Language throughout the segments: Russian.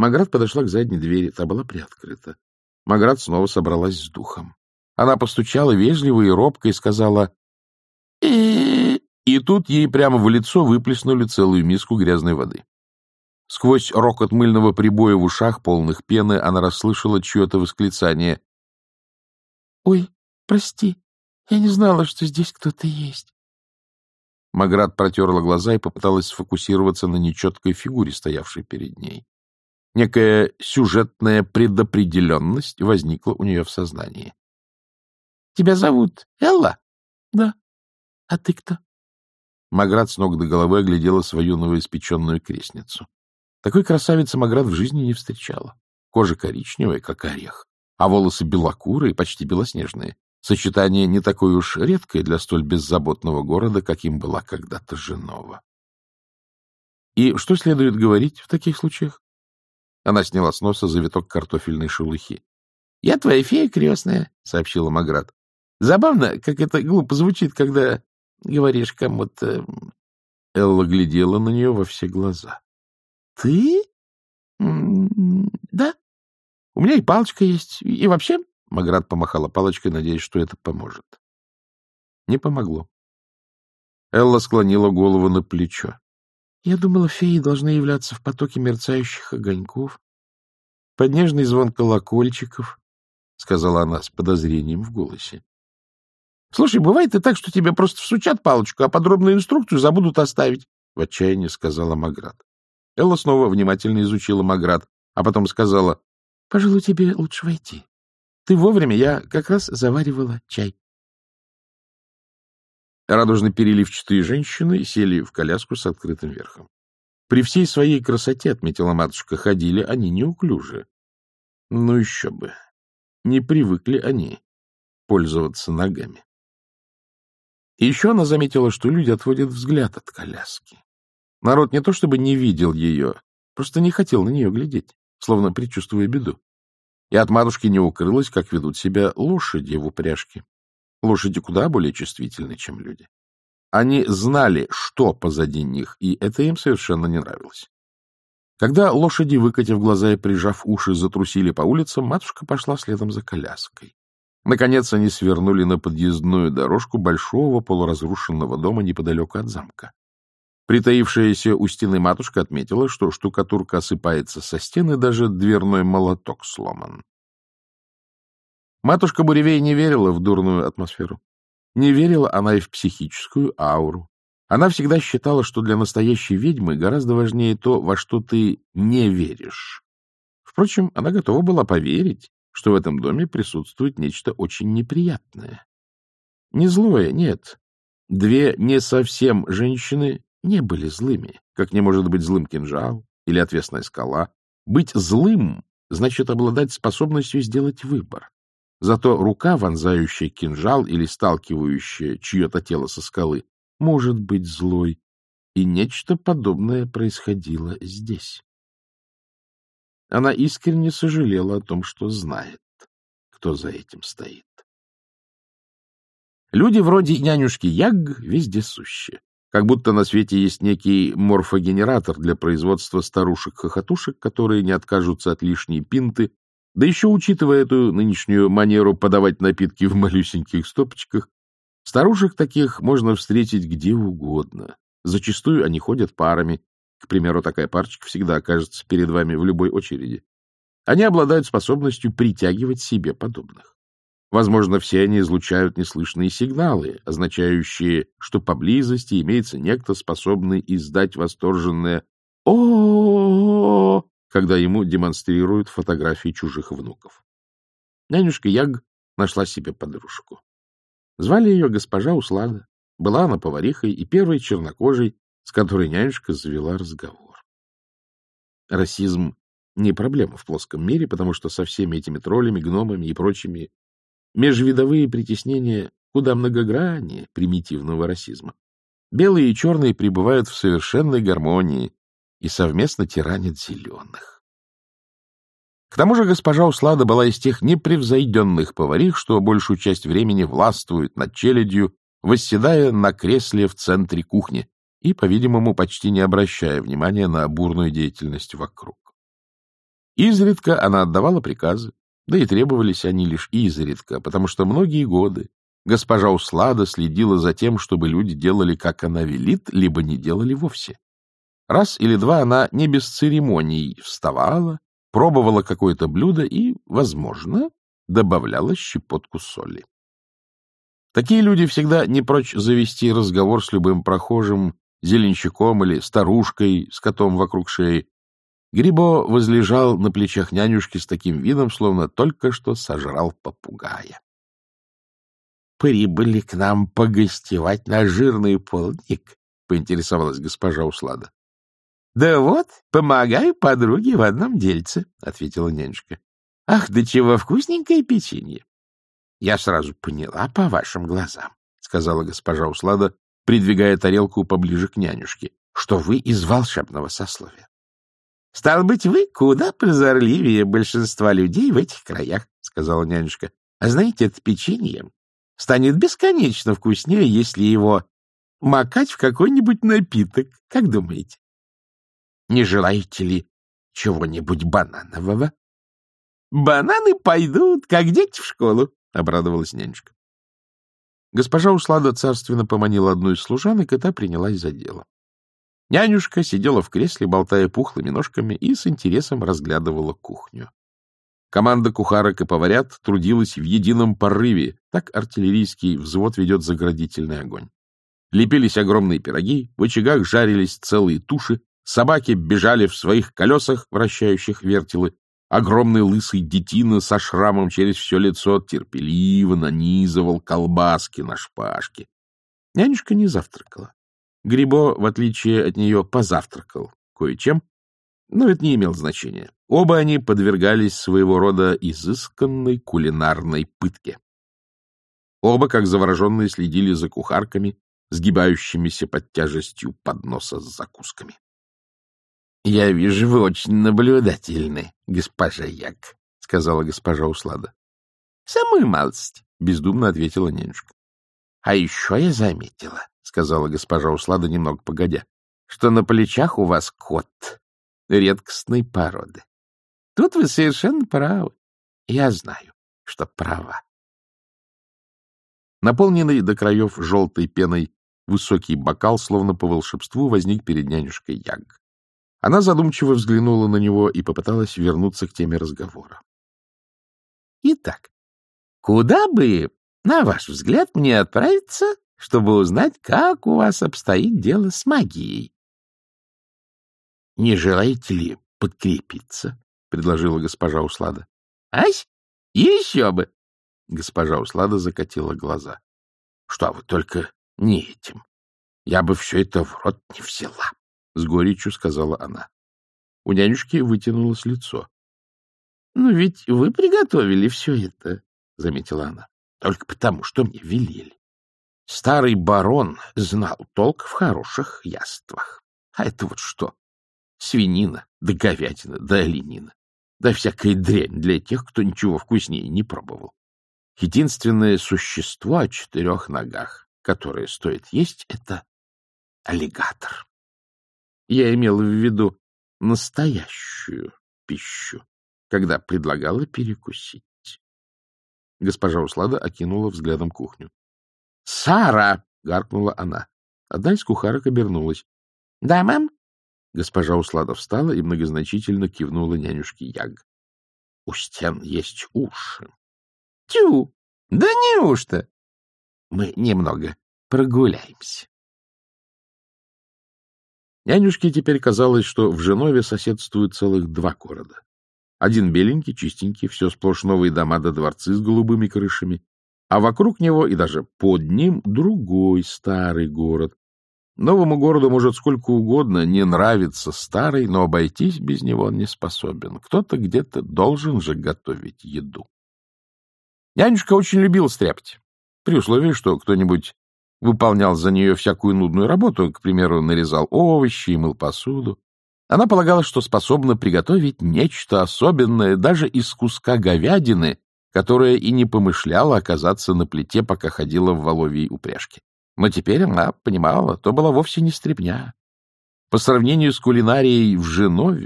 Маград подошла к задней двери, та была приоткрыта. Маград снова собралась с духом. Она постучала вежливо и робко и сказала и тут ей прямо в лицо выплеснули целую миску грязной воды. Сквозь рокот мыльного прибоя в ушах, полных пены, она расслышала чье-то восклицание. — Ой, прости, я не знала, что здесь кто-то есть. Маград протерла глаза и попыталась сфокусироваться на нечеткой фигуре, стоявшей перед ней. Некая сюжетная предопределенность возникла у нее в сознании. — Тебя зовут Элла? — Да. — А ты кто? Маград с ног до головы оглядела свою новоиспеченную крестницу. Такой красавицы Маград в жизни не встречала. Кожа коричневая, как орех, а волосы белокурые, почти белоснежные. Сочетание не такое уж редкое для столь беззаботного города, каким была когда-то Женова. И что следует говорить в таких случаях? Она сняла с носа завиток картофельной шелухи. — Я твоя фея крестная, — сообщила Маград. — Забавно, как это глупо звучит, когда говоришь кому-то... Элла глядела на нее во все глаза. — Ты? — Да. У меня и палочка есть. И вообще... Маград помахала палочкой, надеясь, что это поможет. Не помогло. Элла склонила голову на плечо. — Я думала, феи должны являться в потоке мерцающих огоньков, под нежный звон колокольчиков, — сказала она с подозрением в голосе. — Слушай, бывает и так, что тебе просто всучат палочку, а подробную инструкцию забудут оставить, — в отчаянии сказала Маград. Элла снова внимательно изучила Маград, а потом сказала: — Пожалуй, тебе лучше войти. Ты вовремя, я как раз заваривала чай. Радужно-переливчатые женщины сели в коляску с открытым верхом. При всей своей красоте, отметила матушка, ходили они неуклюже. Ну еще бы. Не привыкли они пользоваться ногами. И еще она заметила, что люди отводят взгляд от коляски. Народ не то чтобы не видел ее, просто не хотел на нее глядеть, словно предчувствуя беду. И от матушки не укрылось, как ведут себя лошади в упряжке. Лошади куда более чувствительны, чем люди. Они знали, что позади них, и это им совершенно не нравилось. Когда лошади, выкатив глаза и прижав уши, затрусили по улицам, матушка пошла следом за коляской. Наконец они свернули на подъездную дорожку большого полуразрушенного дома неподалеку от замка. Притаившаяся у стены матушка отметила, что штукатурка осыпается со стены, даже дверной молоток сломан. Матушка Буревей не верила в дурную атмосферу. Не верила она и в психическую ауру. Она всегда считала, что для настоящей ведьмы гораздо важнее то, во что ты не веришь. Впрочем, она готова была поверить, что в этом доме присутствует нечто очень неприятное. Не злое, нет. Две не совсем женщины не были злыми, как не может быть злым кинжал или отвесная скала. Быть злым значит обладать способностью сделать выбор. Зато рука, вонзающая кинжал или сталкивающая чье-то тело со скалы, может быть злой. И нечто подобное происходило здесь. Она искренне сожалела о том, что знает, кто за этим стоит. Люди вроде нянюшки Яг вездесущие. Как будто на свете есть некий морфогенератор для производства старушек-хохотушек, которые не откажутся от лишней пинты, да еще, учитывая эту нынешнюю манеру подавать напитки в малюсеньких стопочках, старушек таких можно встретить где угодно. Зачастую они ходят парами. К примеру, такая парочка всегда окажется перед вами в любой очереди. Они обладают способностью притягивать себе подобных. Возможно, все они излучают неслышные сигналы, означающие, что поблизости имеется некто, способный издать восторженное «О-о-о-о», когда ему демонстрируют фотографии чужих внуков. Нянюшка Яг нашла себе подружку. Звали ее госпожа Услада. Была она поварихой и первой чернокожей, с которой нянюшка завела разговор. Расизм не проблема в плоском мире, потому что со всеми этими троллями, гномами и прочими межвидовые притеснения куда многограннее примитивного расизма. Белые и черные пребывают в совершенной гармонии и совместно тиранят зеленых. К тому же госпожа Услада была из тех непревзойденных поварих, что большую часть времени властвует над челядью, восседая на кресле в центре кухни и, по-видимому, почти не обращая внимания на бурную деятельность вокруг. Изредка она отдавала приказы, да и требовались они лишь изредка, потому что многие годы госпожа Услада следила за тем, чтобы люди делали, как она велит, либо не делали вовсе. Раз или два она не без церемоний вставала, пробовала какое-то блюдо и, возможно, добавляла щепотку соли. Такие люди всегда не прочь завести разговор с любым прохожим, зеленщиком или старушкой с котом вокруг шеи. Грибо возлежал на плечах нянюшки с таким видом, словно только что сожрал попугая. — Прибыли к нам погостевать на жирный полдник? — поинтересовалась госпожа Услада. — Да вот, помогаю подруге в одном дельце, — ответила нянюшка. — Ах, да чего вкусненькое печенье! — Я сразу поняла по вашим глазам, — сказала госпожа Услада, придвигая тарелку поближе к нянюшке, — что вы из волшебного сословия. — Стало быть, вы куда прозорливее большинства людей в этих краях, — сказала нянюшка. — А знаете, это печенье станет бесконечно вкуснее, если его макать в какой-нибудь напиток. Как думаете? Не желаете ли чего-нибудь бананового? — Бананы пойдут, как дети в школу, — обрадовалась нянюшка. Госпожа Услада царственно поманила одну из служанок, и та принялась за дело. Нянюшка сидела в кресле, болтая пухлыми ножками, и с интересом разглядывала кухню. Команда кухарок и поварят трудилась в едином порыве. Так артиллерийский взвод ведет заградительный огонь. Лепились огромные пироги, в очагах жарились целые туши, собаки бежали в своих колесах, вращающих вертелы. Огромный лысый детина со шрамом через все лицо терпеливо нанизывал колбаски на шпажки. Нянюшка не завтракала. Грибо, в отличие от нее, позавтракал кое-чем, но это не имело значения. Оба они подвергались своего рода изысканной кулинарной пытке. Оба, как завороженные, следили за кухарками, сгибающимися под тяжестью подноса с закусками. — Я вижу, вы очень наблюдательны, госпожа Як, — сказала госпожа Услада. — Самую малость, — бездумно ответила нянюшка. — А еще я заметила, — сказала госпожа Услада немного погодя, — что на плечах у вас кот редкостной породы. Тут вы совершенно правы. Я знаю, что права. Наполненный до краев желтой пеной высокий бокал, словно по волшебству, возник перед нянюшкой Яг. Она задумчиво взглянула на него и попыталась вернуться к теме разговора. — Итак, куда бы, на ваш взгляд, мне отправиться, чтобы узнать, как у вас обстоит дело с магией? — Не желаете ли подкрепиться? — предложила госпожа Услада. — Ась, еще бы! Госпожа Услада закатила глаза. — Что вы, только не этим. Я бы все это в рот не взяла, — с горечью сказала она. У нянюшки вытянулось лицо. — Ну, ведь вы приготовили все это, — заметила она, — только потому, что мне велели. Старый барон знал толк в хороших яствах. А это вот что? Свинина, да говядина, да оленина, да всякая дрянь для тех, кто ничего вкуснее не пробовал. Единственное существо о 4 ногах, которое стоит есть, — это аллигатор. Я имела в виду настоящую пищу, когда предлагала перекусить. Госпожа Услада окинула взглядом кухню. — Сара! — гаркнула она. Одна из кухарок обернулась. — Да, мам? Госпожа Услада встала и многозначительно кивнула нянюшке Яг. — У стен есть уши. — Тю! Да неужто? Мы немного прогуляемся. Нянюшке теперь казалось, что в Женове соседствуют целых 2 города. Один беленький, чистенький, все сплошь новые дома да дворцы с голубыми крышами, а вокруг него и даже под ним другой старый город. Новому городу может сколько угодно не нравиться старый, но обойтись без него он не способен. Кто-то где-то должен же готовить еду. Нянюшка очень любила стряпать, при условии, что кто-нибудь выполнял за нее всякую нудную работу, к примеру, нарезал овощи и мыл посуду. Она полагала, что способна приготовить нечто особенное даже из куска говядины, которая и не помышляла оказаться на плите, пока ходила в воловьей упряжке. Но теперь она понимала, то была вовсе не стряпня. По сравнению с кулинарией в Женове,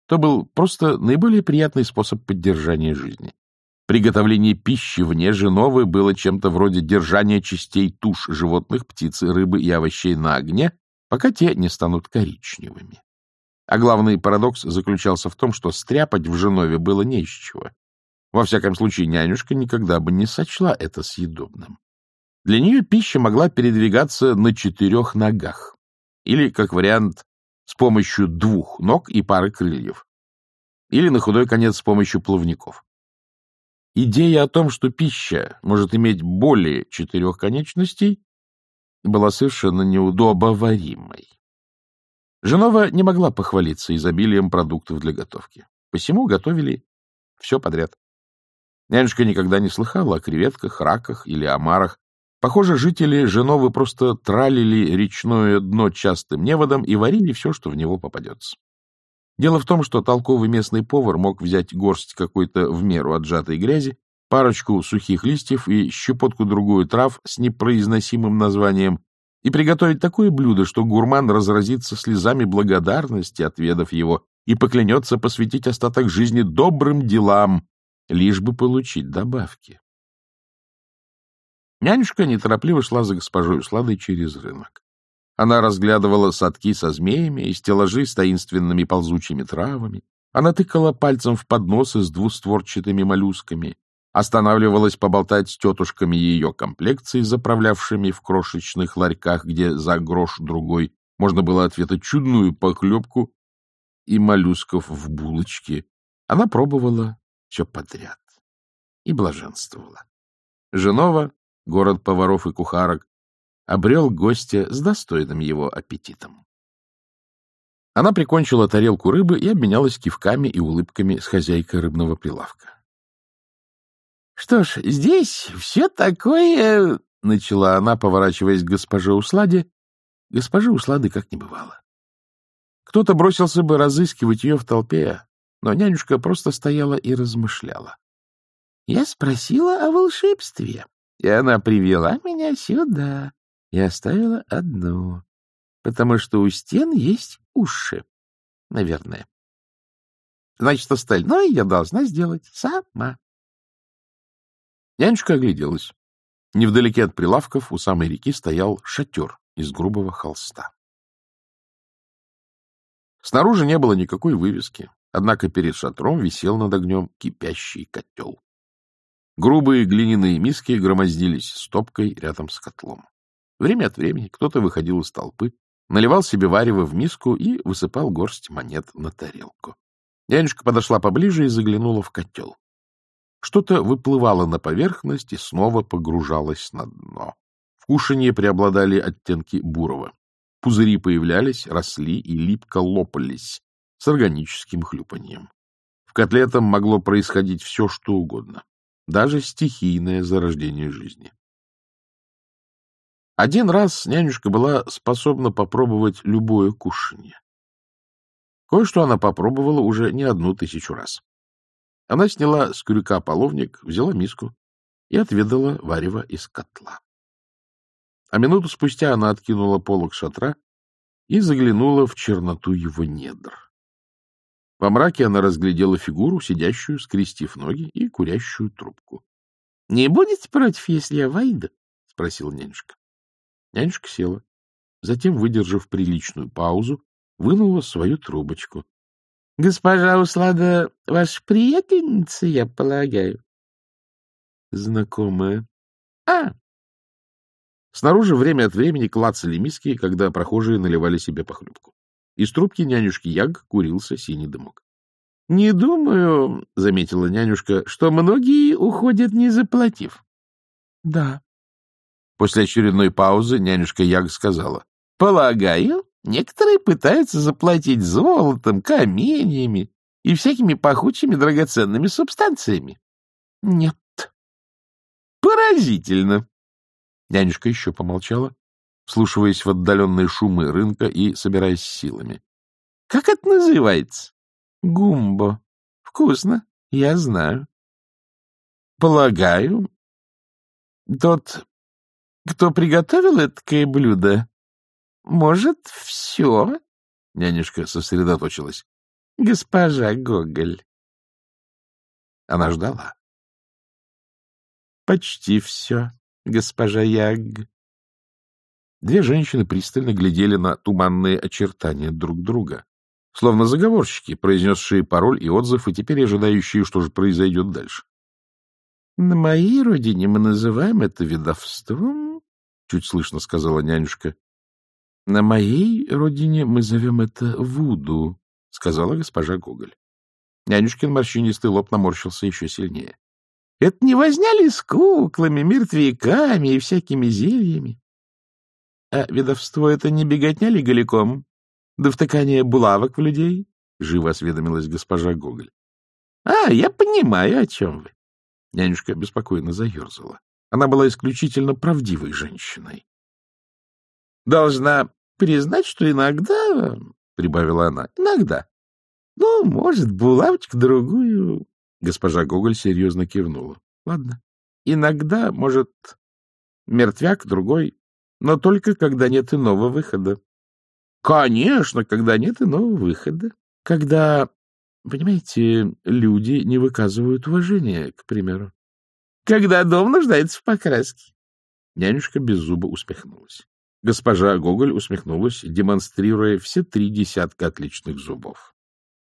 то был просто наиболее приятный способ поддержания жизни. Приготовление пищи вне Женовы было чем-то вроде держания частей туш животных, птицы, рыбы и овощей на огне, пока те не станут коричневыми. А главный парадокс заключался в том, что стряпать в Женове было не из чего. Во всяком случае, нянюшка никогда бы не сочла это съедобным. Для нее пища могла передвигаться на 4 ногах, или, как вариант, с помощью 2 ног и пары крыльев, или, на худой конец, с помощью плавников. Идея о том, что пища может иметь более 4 конечностей, была совершенно неудобоваримой. Женова не могла похвалиться изобилием продуктов для готовки, посему готовили все подряд. Нянюшка никогда не слыхала о креветках, раках или омарах. Похоже, жители Женовы просто тралили речное дно частым неводом и варили все, что в него попадется. Дело в том, что толковый местный повар мог взять горсть какой-то в меру отжатой грязи, парочку сухих листьев и щепотку-другую трав с непроизносимым названием и приготовить такое блюдо, что гурман разразится слезами благодарности, отведав его, и поклянется посвятить остаток жизни добрым делам, лишь бы получить добавки. Нянюшка неторопливо шла за госпожой Усладой через рынок. Она разглядывала садки со змеями и стеллажи с таинственными ползучими травами. Она тыкала пальцем в подносы с двустворчатыми моллюсками, останавливалась поболтать с тетушками ее комплекции, заправлявшими в крошечных ларьках, где за грош другой можно было ответить чудную похлебку и моллюсков в булочке. Она пробовала все подряд и блаженствовала. Женова, город поваров и кухарок, обрел гостя с достойным его аппетитом. Она прикончила тарелку рыбы и обменялась кивками и улыбками с хозяйкой рыбного прилавка. — Что ж, здесь все такое... — начала она, поворачиваясь к госпоже Усладе. Госпожи Услады как не бывало. Кто-то бросился бы разыскивать ее в толпе, но нянюшка просто стояла и размышляла. Я спросила о волшебстве, и она привела меня сюда и оставила одну, потому что у стен есть уши, наверное. Значит, остальное я должна сделать сама. Нянюшка огляделась. Невдалеке от прилавков у самой реки стоял шатер из грубого холста. Снаружи не было никакой вывески, однако перед шатром висел над огнем кипящий котел. Грубые глиняные миски громоздились стопкой рядом с котлом. Время от времени кто-то выходил из толпы, наливал себе варево в миску и высыпал горсть монет на тарелку. Нянюшка подошла поближе и заглянула в котел. Что-то выплывало на поверхность и снова погружалось на дно. В кушанье преобладали оттенки бурого. Пузыри появлялись, росли и липко лопались с органическим хлюпаньем. В котле этом могло происходить все, что угодно. Даже стихийное зарождение жизни. Один раз нянюшка была способна попробовать любое кушанье. Кое-что она попробовала уже не 1000 раз. Она сняла с крюка половник, взяла миску и отведала варево из котла. А минуту спустя она откинула полог шатра и заглянула в черноту его недр. Во мраке она разглядела фигуру, сидящую, скрестив ноги, и курящую трубку. — Не будете против, если я войду? — спросила нянюшка. Нянюшка села. Затем, выдержав приличную паузу, вынула свою трубочку. — Госпожа Услада, ваша приятельница, я полагаю? — Знакомая. — А! Снаружи время от времени клацали миски, когда прохожие наливали себе похлебку. Из трубки нянюшки Яг курился синий дымок. — Не думаю, — заметила нянюшка, — что многие уходят, не заплатив. — Да. После очередной паузы нянюшка Яг сказала. — Полагаю, некоторые пытаются заплатить золотом, каменьями и всякими пахучими драгоценными субстанциями. — Нет. — Поразительно. Нянюшка еще помолчала, вслушиваясь в отдаленные шумы рынка и собираясь силами. — Как это называется? — Гумбо. — Вкусно, я знаю. — Полагаю, тот, кто приготовил это блюдо, может все? Нянюшка сосредоточилась. госпожа Гоголь? Она ждала. — Почти все, госпожа Яг. Две женщины пристально глядели на туманные очертания друг друга, словно заговорщики, произнесшие пароль и отзыв, и теперь ожидающие, что же произойдет дальше. — На моей родине мы называем это ведовством, — чуть слышно сказала нянюшка. — На моей родине мы зовем это вуду, — сказала госпожа Гоголь. Нянюшкин морщинистый лоб наморщился еще сильнее. — Это не возня ли с куклами, мертвяками и всякими зельями? А ведовство — это не беготня ли голиком? Да втыкание булавок в людей? — живо осведомилась госпожа Гоголь. — А, я понимаю, о чем вы. Нянюшка беспокойно заерзала. Она была исключительно правдивой женщиной. — Должна признать, что иногда, — прибавила она, — иногда. Ну, может, булавочку-другую. Госпожа Гоголь серьезно кивнула. — Ладно. Иногда, может, мертвяк другой, но только когда нет иного выхода. — Конечно, когда нет иного выхода. Когда, понимаете, люди не выказывают уважения, к примеру. Когда дом нуждается в покраске. Нянюшка беззубо усмехнулась. Госпожа Гоголь усмехнулась, демонстрируя все 3 десятка отличных зубов.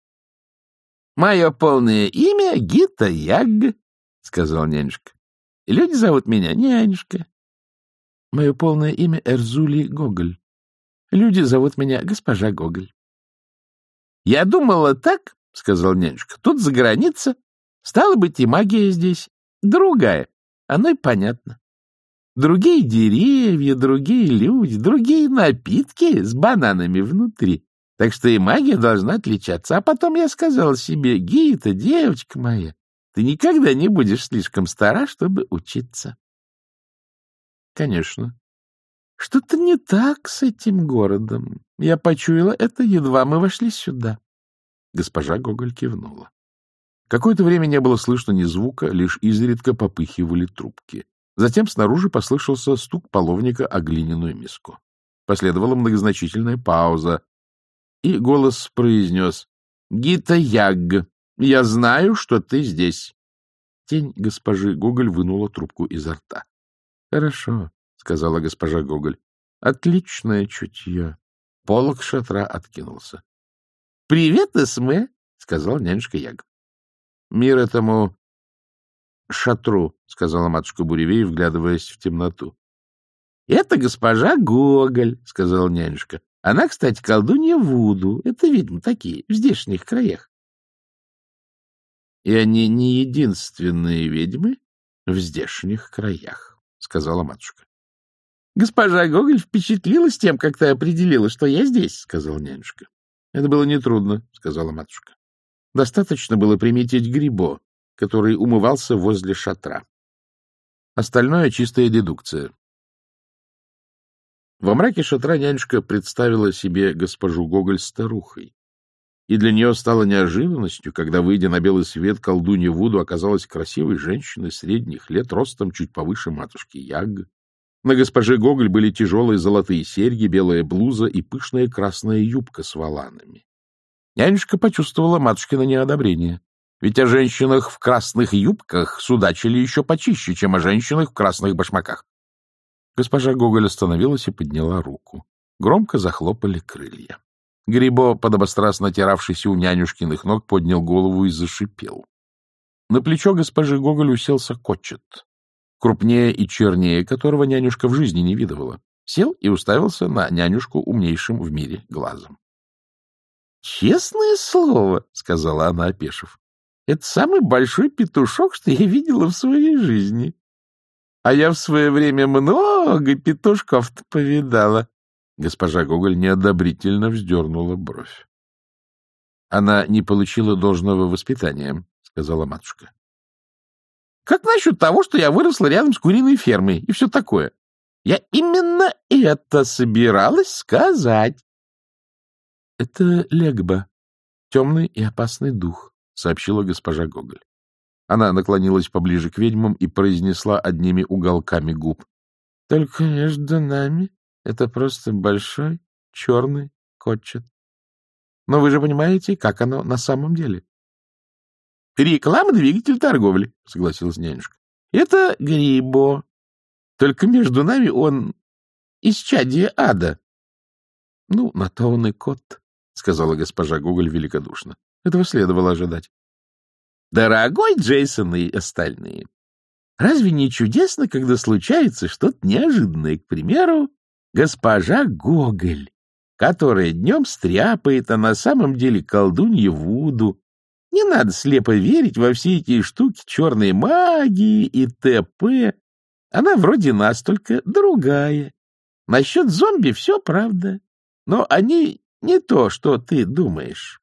— Мое полное имя Гита Яг, — сказал нянюшка. — Люди зовут меня нянюшка. — Мое полное имя Эрзули Гоголь. Люди зовут меня госпожа Гоголь. — Я думала так, — сказал нянюшка, — тут за граница. Стало быть, и магия здесь другая. Оно и понятно. Другие деревья, другие люди, другие напитки с бананами внутри. Так что и магия должна отличаться. А потом я сказала себе: Гита, девочка моя, ты никогда не будешь слишком стара, чтобы учиться. Конечно. Что-то не так с этим городом. Я почуяла это, едва мы вошли сюда. Госпожа Гоголь кивнула. Какое-то время не было слышно ни звука, лишь изредка попыхивали трубки. Затем снаружи послышался стук половника о глиняную миску. Последовала многозначительная пауза, и голос произнес: — Гита Яг, я знаю, что ты здесь. Тень госпожи Гоголь вынула трубку изо рта. — Хорошо, — сказала госпожа Гоголь. — Отличное чутье. Полог шатра откинулся. — Привет, Эсме, — сказал нянюшка Яг. — Мир этому шатру, — сказала матушка Буревей, вглядываясь в темноту. — Это госпожа Гоголь, — сказала нянюшка. — Она, кстати, колдунья Вуду. Это ведьмы такие, в здешних краях. — И они не единственные ведьмы в здешних краях, — сказала матушка. — Госпожа Гоголь впечатлилась тем, как ты определила, что я здесь, — сказала нянюшка. — Это было нетрудно, — сказала матушка. Достаточно было приметить Грибо, который умывался возле шатра. Остальное — чистая дедукция. Во мраке шатра нянюшка представила себе госпожу Гоголь старухой, и для нее стало неожиданностью, когда, выйдя на белый свет, колдунья Вуду оказалась красивой женщиной средних лет, ростом чуть повыше матушки Яг. На госпоже Гоголь были тяжелые золотые серьги, белая блуза и пышная красная юбка с воланами. Нянюшка почувствовала матушкино неодобрение, ведь о женщинах в красных юбках судачили еще почище, чем о женщинах в красных башмаках. Госпожа Гоголь остановилась и подняла руку. Громко захлопали крылья. Грибо, подобострастно натиравшийся у нянюшкиных ног, поднял голову и зашипел. На плечо госпожи Гоголь уселся кочет, крупнее и чернее которого нянюшка в жизни не видывала. Сел и уставился на нянюшку умнейшим в мире глазом. — Честное слово, — сказала она, опешив, — это самый большой петушок, что я видела в своей жизни. А я в свое время много петушков-то повидала. Госпожа Гоголь неодобрительно вздернула бровь. — Она не получила должного воспитания, — сказала матушка. — Как насчет того, что я выросла рядом с куриной фермой и все такое? Я именно это собиралась сказать. — Это Легба, темный и опасный дух, — сообщила госпожа Гоголь. Она наклонилась поближе к ведьмам и произнесла одними уголками губ: — Только между нами это просто большой черный кочет. Но вы же понимаете, как оно на самом деле. — Реклама — двигатель торговли, — согласилась нянюшка. — Это Грибо. Только между нами он исчадие ада. — Ну, на то он и кот, — сказала госпожа Гоголь великодушно. Этого следовало ожидать. — Дорогой Джейсон и остальные, разве не чудесно, когда случается что-то неожиданное? К примеру, госпожа Гоголь, которая днем стряпает, а на самом деле колдунья Вуду. Не надо слепо верить во все эти штуки черной магии и т.п. Она вроде нас, только другая. Насчет зомби все правда, но они не то, что ты думаешь.